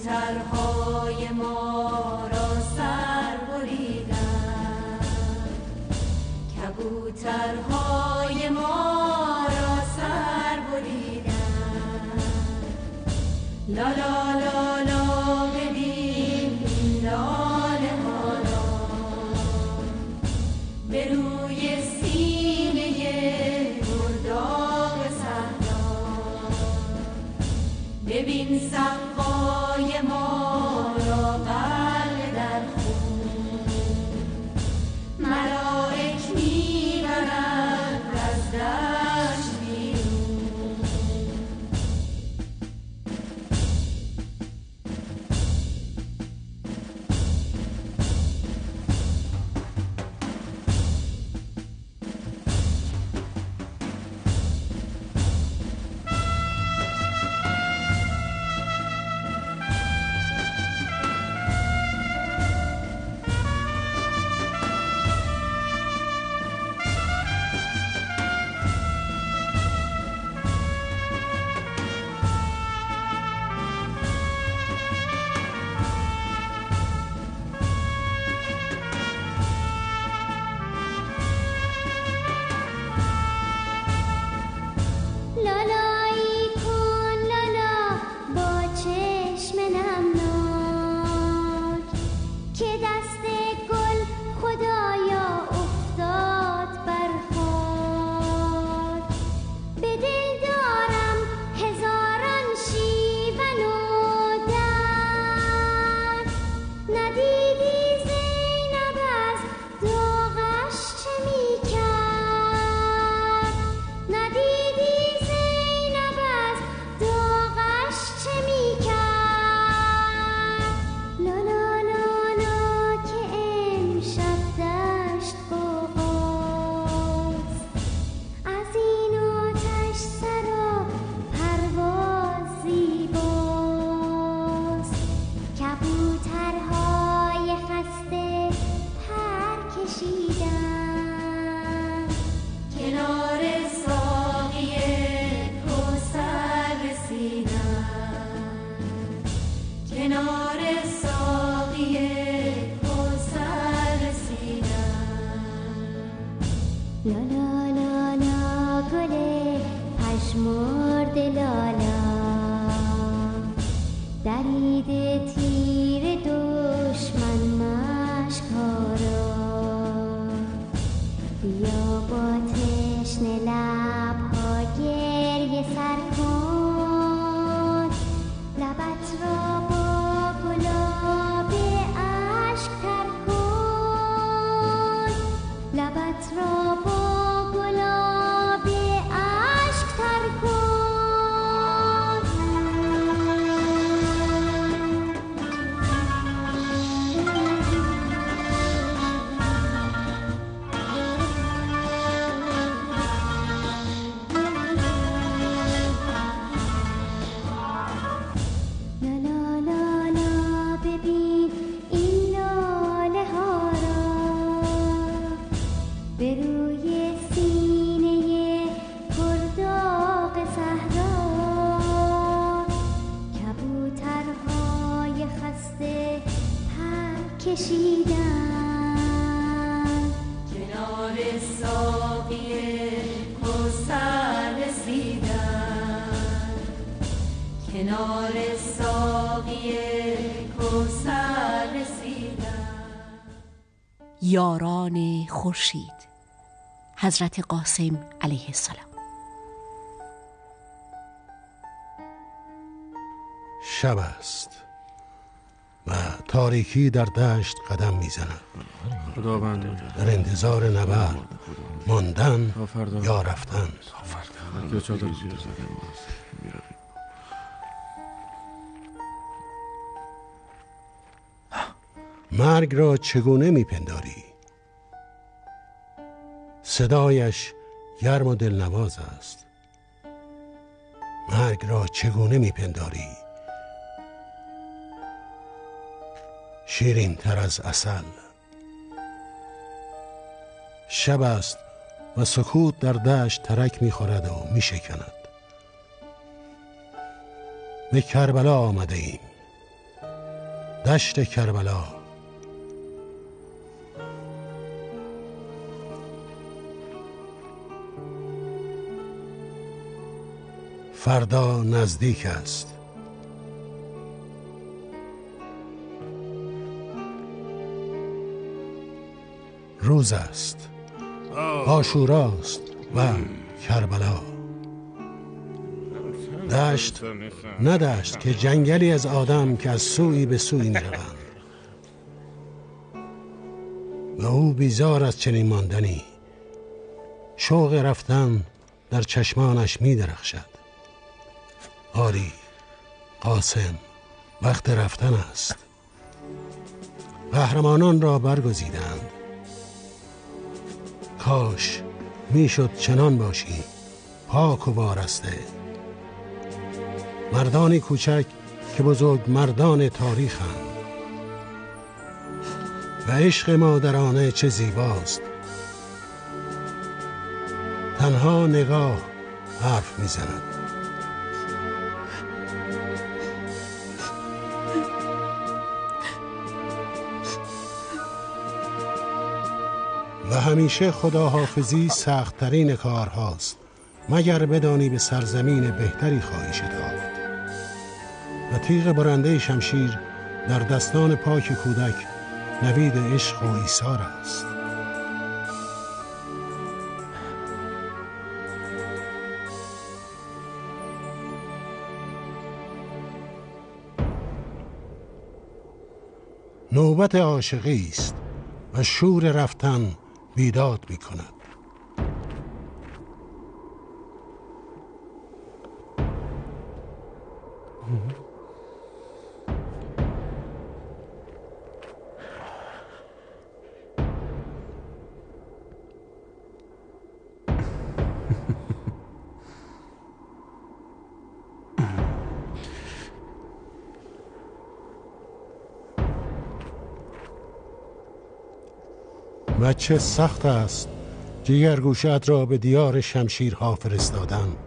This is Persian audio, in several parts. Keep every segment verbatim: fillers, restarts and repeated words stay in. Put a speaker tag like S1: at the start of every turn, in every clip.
S1: کبوترهای ما را سر بریدن، کبوترهای ما را سر بریدن. لا لا لا لا ببین این لاله ها را به روی سینه مرداب صحرا. ببین سقای ما را غرق در خون، ملائک میبرند از دشت بیرون.
S2: یاران خورشید، حضرت قاسم علیه السلام.
S3: شب است و تاریکی در دشت قدم میزند.
S4: خداوند
S3: در انتظار نبرد ماندن یا رفتن. مرگ را چگونه میپنداری؟ صدایش گرم و دلنواز است. مرگ را چگونه میپنداری؟ شیرین تر از عسل. شب است و سکوت در دشت ترک میخورد و میشکند. به کربلا آمده ایم. دشت کربلا. فردا نزدیک است. روز است، عاشوراست و کربلا. دشت ندشت که جنگلی از آدم که از سوی به سوی میروند و او بیزار از چنین ماندنی. شوق رفتن در چشمانش می درخشد. آری قاسم، وقت رفتن است. قهرمانان را برگزیدند. کاش میشد چنان باشی، پاک و وارسته. مردانی کوچک که بزرگ مردان تاریخند و عشق مادرانه چه زیباست. تنها نگاه حرف میزند. و همیشه خداحافظی سخت‌ترین کار هاست، مگر بدانی به سرزمین بهتری خواهی شتافت. و تیغ برنده شمشیر در دستان پاک کودک نوید عشق و ایثار است. نوبت عاشقی است و شور رفتن بیداد می کند. و چه سخت است جگرگوشت را به دیار شمشیرها فرستادن.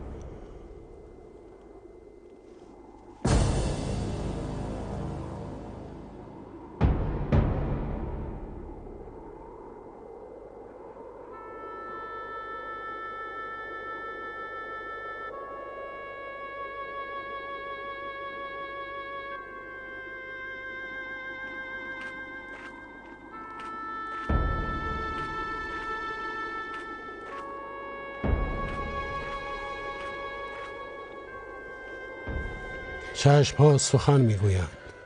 S3: چشم ها سخن میگویند.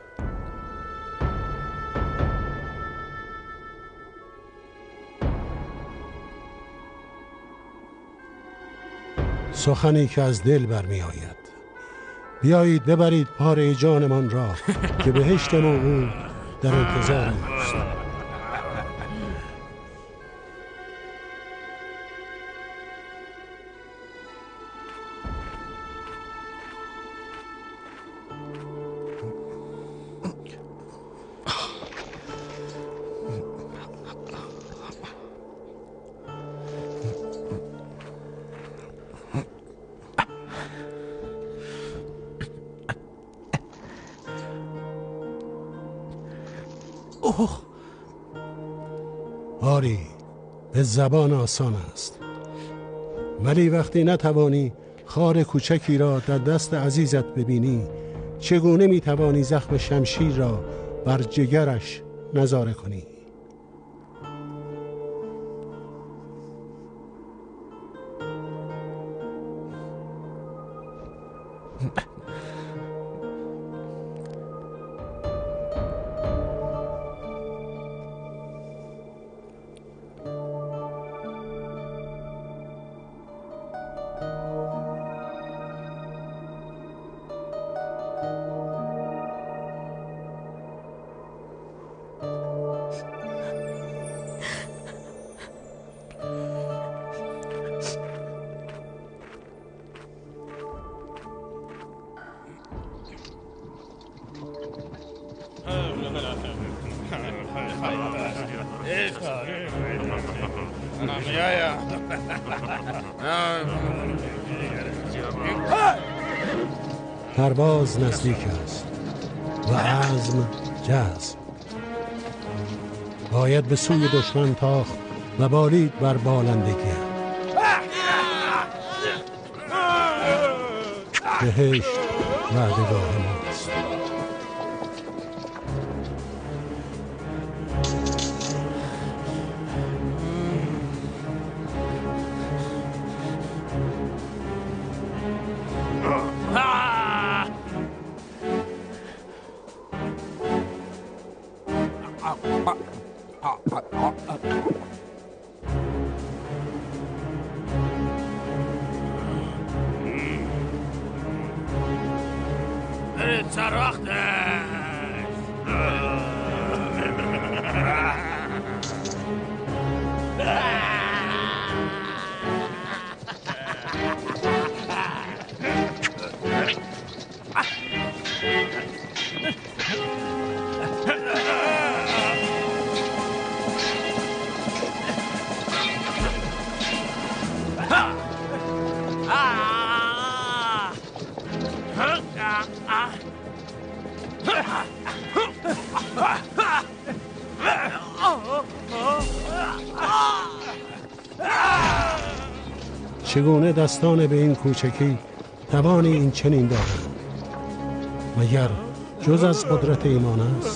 S3: سخنی که از دل برمی آید. بیایید ببرید پاره جانمان را که بهشت موعود در انتظار ماست.
S2: اوه
S3: آری، به زبان آسان است، ولی وقتی نتوانی خار کوچکی را در دست عزیزت ببینی، چگونه میتوانی زخم شمشیر را بر جگرش نظاره کنی؟ پرواز نزدیک است و عزم جذب. باید به سوی دشمن تاخت و بالید بر بالندگی. بهشت وعدگاه ماست.
S5: سر وقتش.
S3: چگونه دستان به این کوچکی توانی این چنین دارند؟ مگر جز از قدرت ایمان است؟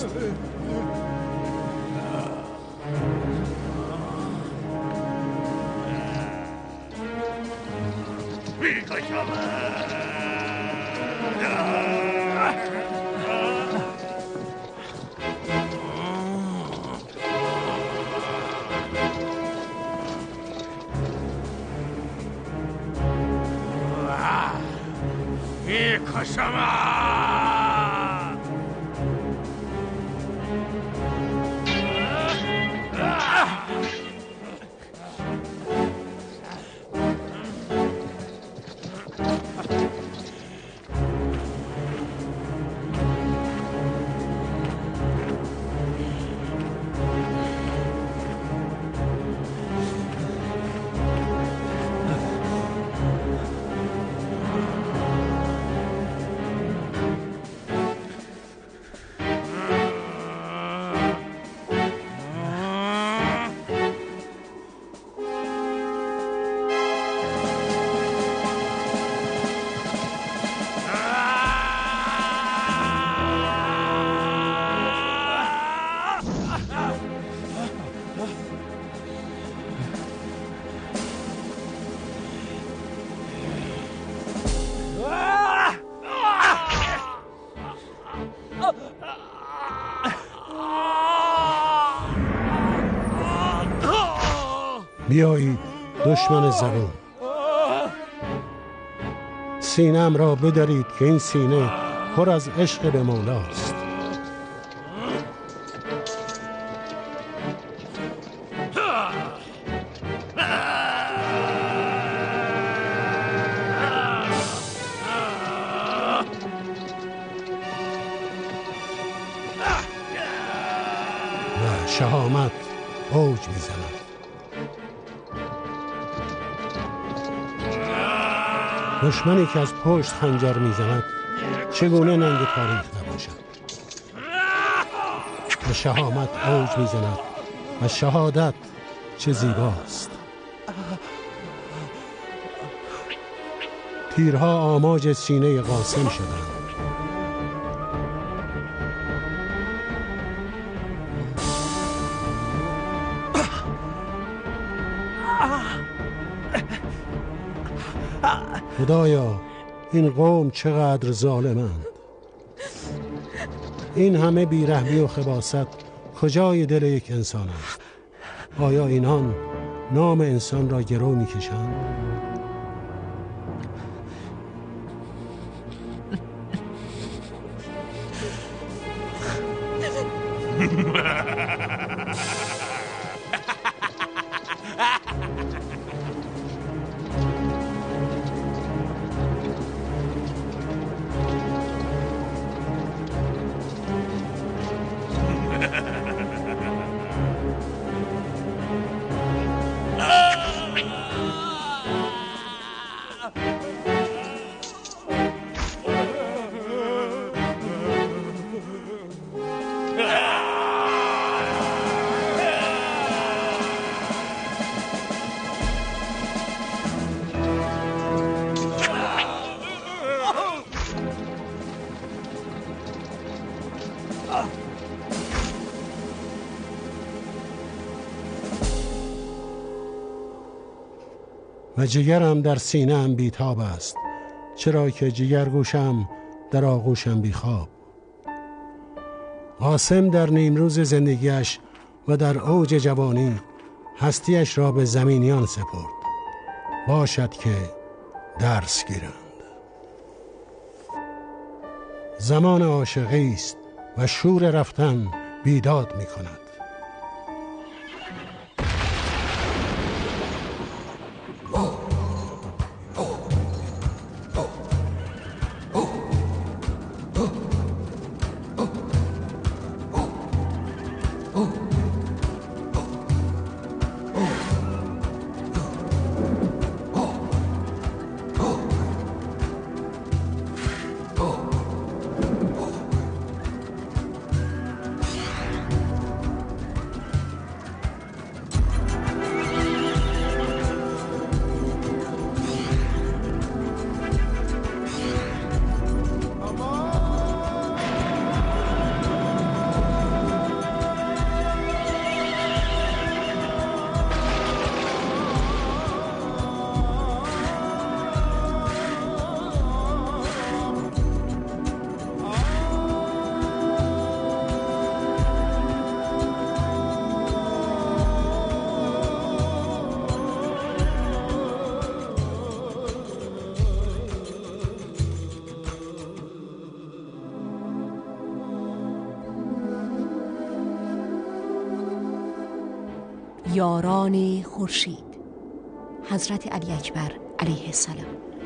S3: بیایید دشمن زبون، سینه‌ام را بدرید که این سینه پر از عشق به مولاست. و شهامت اوج می‌زند. دشمنی که از پشت خنجر میزند چگونه ننگ تاریخ نباشد؟ و شهامت اوج میزند و شهادت چه زیباست. تیرها آماج سینه قاسم شدند. خدایا این قوم چقدر ظالمند. این همه بیرحمی و خباثت کجای دل یک انسان است؟ آیا اینان نام انسان را گرو می‌کشند؟ و جگرم در سینه‌ام بیتاب است، چرا که جگرگوشم در آغوشم بیخواب. قاسم در نیمروز زندگیش و در اوج جوانی هستیش را به زمینیان سپرد. باشد که درس گیرند. زمان عاشقی است و شور رفتن بیداد می کند.
S2: یاران خورشید حضرت علی اکبر علیه السلام.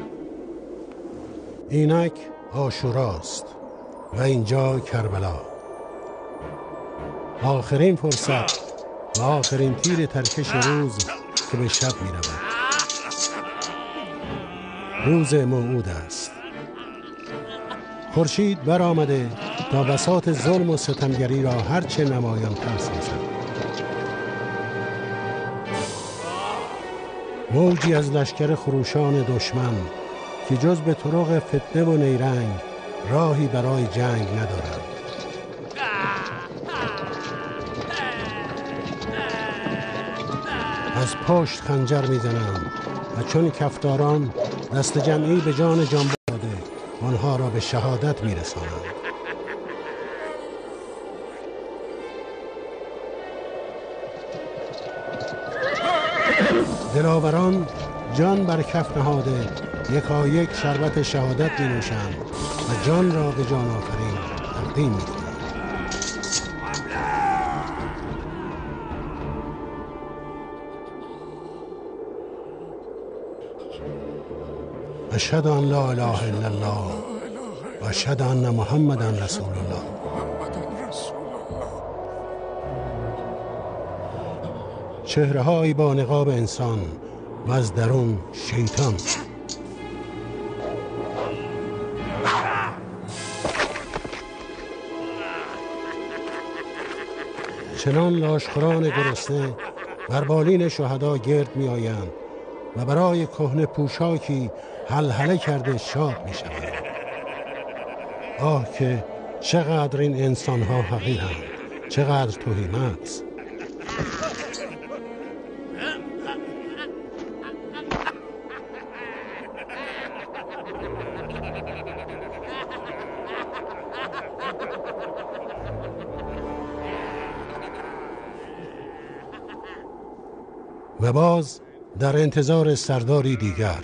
S3: اینک عاشوراست و اینجا کربلا. آخرین فرصت و آخرین تیر ترکش روز که به شب می رود. روز موعود است. خورشید برآمده تا بساط ظلم و ستمگری را هرچه نمایان تر سازد. موجی از لشکر خروشان دشمن که جز به طرق فتنه و نیرنگ راهی برای جنگ ندارند. از پشت خنجر میزنند و چون کفتاران دست جمعی به جان جانباز داده آنها را به شهادت میرسانند. دلاوران جان بر کف نهاده یکایک شربت شهادت می نوشند و جان را به جان آفرین تقدیم می کنند. اشهد ان لا اله الا الله و اشهد ان محمدا رسول الله. چهره‌هایی با نقاب انسان و از درون شیطان. چنان لاشخوران گرسنه بر بالین شهدا گرد می آیند و برای کهنه پوشاکی هلهله کرده شاد می شوند. آه که چقدر این انسان‌ها حقیرند، چقدر توهیم‌آمیز. و باز در انتظار سرداری دیگر.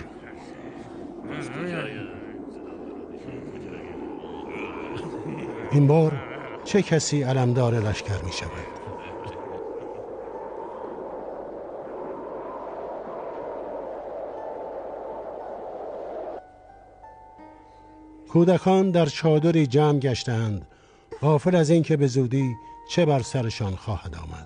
S3: این بار چه کسی علمدار لشکر می شود؟ کودکان در چادری جمع گشتند، غافل از این که به زودی چه بر سرشان خواهد آمد.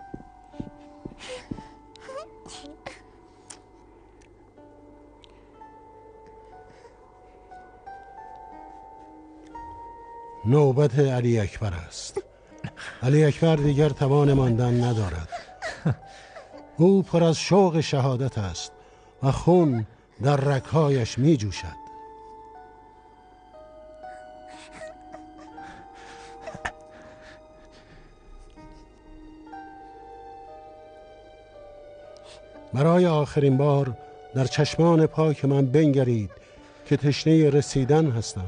S3: نوبت علی اکبر است. علی اکبر دیگر توان ماندن ندارد. او پر از شوق شهادت است و خون در رگ‌هایش می جوشد. برای آخرین بار در چشمان پاک من بنگرید که تشنه رسیدن هستم.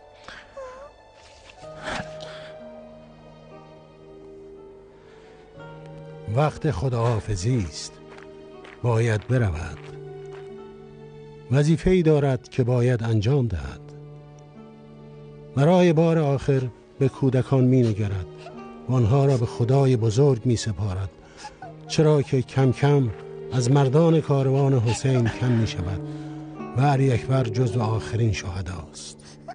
S3: وقت خداحافظی است، باید برود. وظیفه‌ای دارد که باید انجام دهد. برای بار آخر به کودکان می نگرد و آنها را به خدای بزرگ می سپارد، چرا که کم کم از مردان کاروان حسین کم می شود و علی اکبر جزو آخرین شهداست.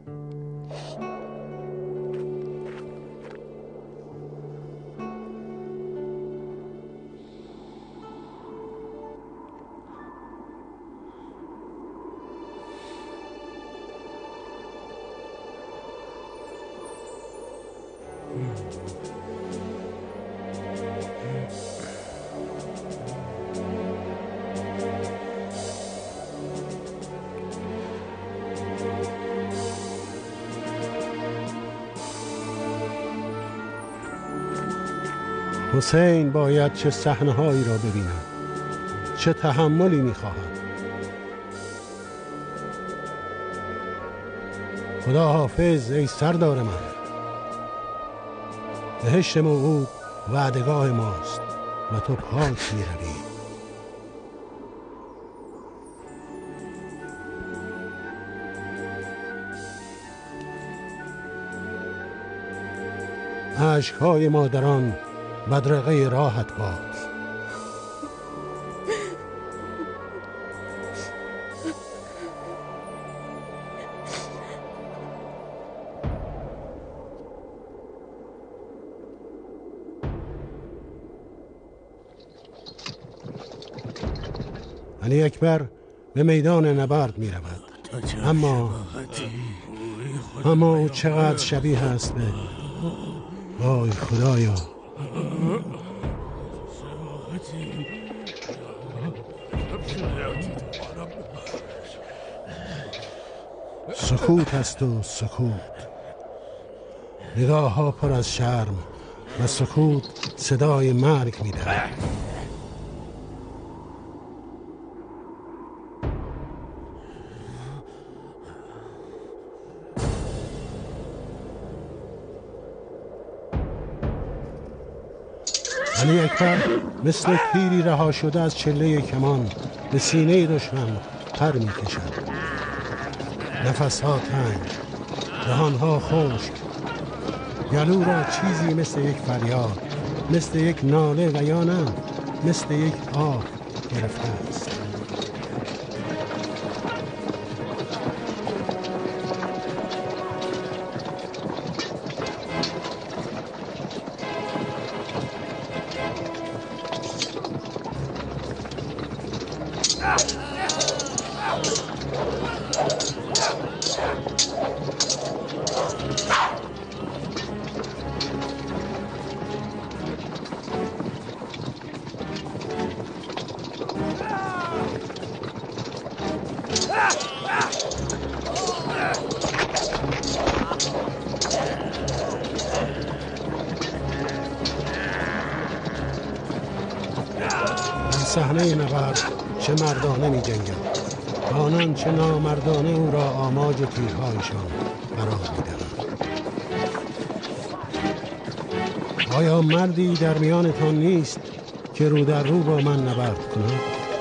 S3: حسین باید چه صحنه‌هایی را ببیند، چه تحملی می‌خواهد. خدا حافظ ای سردار من. بهشت موعود وعدگاه ماست و تو پاک می‌روی. اشک‌های مادران بدرقه راحت باد. علی اکبر به میدان نبرد می رود، اما اما او چقدر شبیه است به وای خدایا. سکوت است و سکوت، نگاه ها پر از شرم و سکوت صدای مرگ می دهد. علی اکبر مثل تیری رها شده از چله کمان به سینه دشمن پر می کشد. نفس ها تنگ، دهان ها خشک، گلو را چیزی مثل یک فریاد، مثل یک ناله و یا نه مثل یک آه گرفته است. صحنه نبرد چه مردانه می جنگد، آنان چه نامردانه او را آماج تیرهایشان قرار می دهند. آیا مردی در میانتان نیست که رو در رو با من نبرد کند؟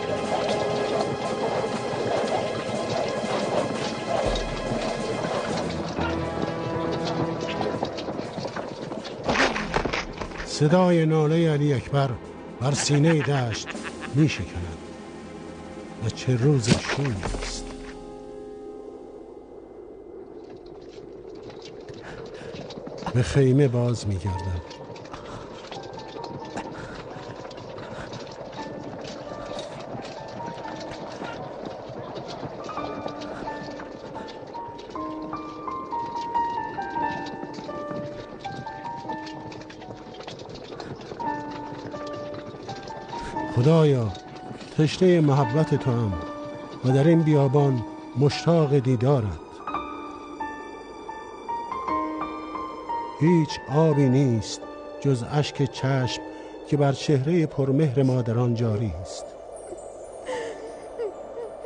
S3: صدای ناله علی اکبر بر سینه دشت می شکند و چه روز شومی است. به خیمه باز می گردم. خدایا تشنه محبت تو هم و در این بیابان مشتاق دیدارت. هیچ آبی نیست جز اشک چشم که بر چهره پرمهر مادران جاری است.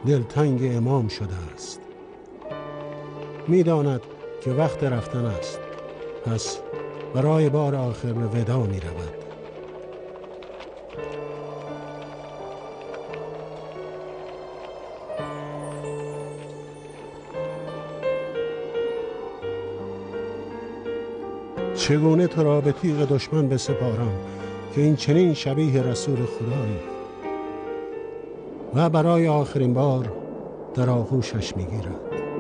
S3: دلتنگ امام شده است. می‌داند که وقت رفتن است، پس برای بار آخر به ودا می رود. چگونه تو را به تیغ دشمن بسپارم که این چنین شبیه رسول خدایی و برای آخرین بار در آغوشش می گیرد.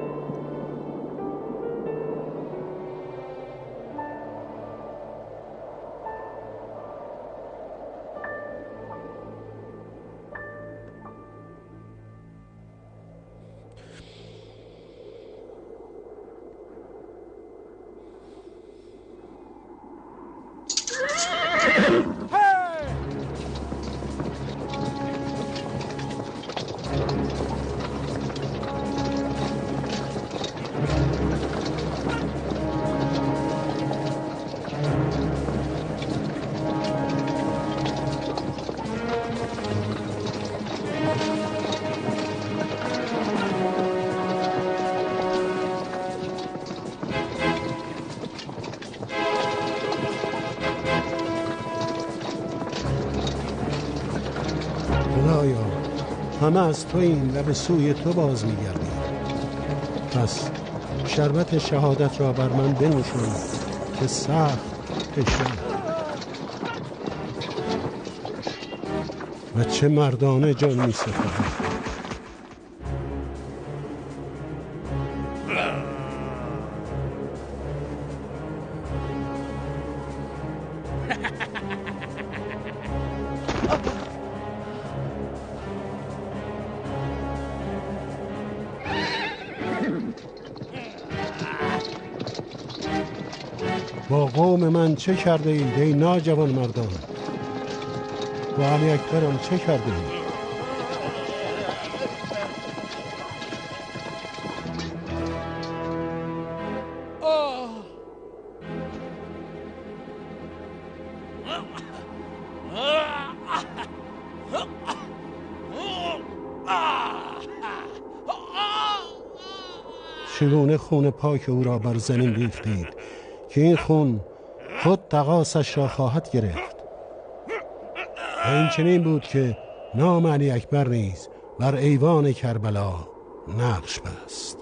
S3: خدایا، همه از تو این و به سوی تو باز می‌گردیم. پس شربت شهادت را بر من بنوشان که سخت تشنه‌ام و چه مردانه جان می‌سپارم. با قوم من چه کرده اید ای ناجوان مردان؟ با علی اکبرم چه کرده اید؟ چگونه خون پاک او را بر زمین ریختید که این خون خود تقاصش را خواهد گرفت. و این چنین بود که نام علی اکبر نیز بر ایوان کربلا نقش بست.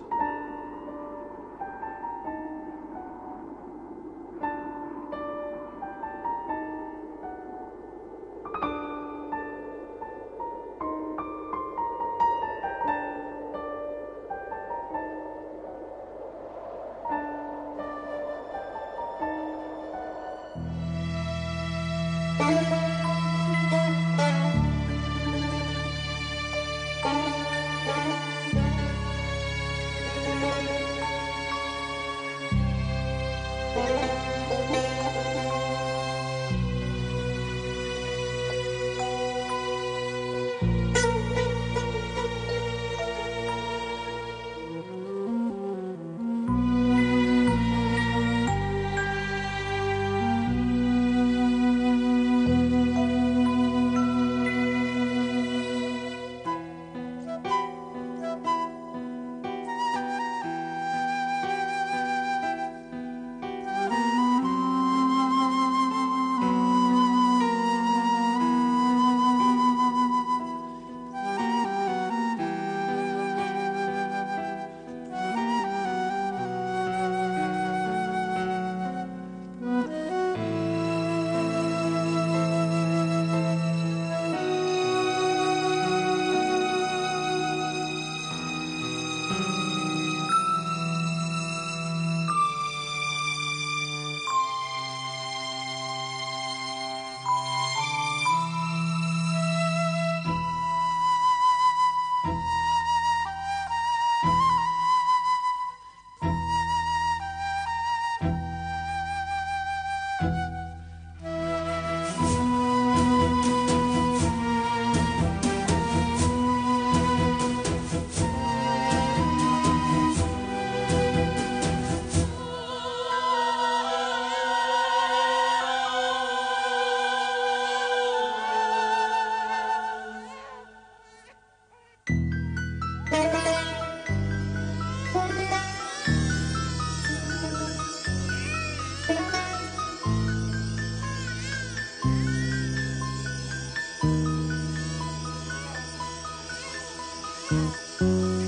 S3: شد.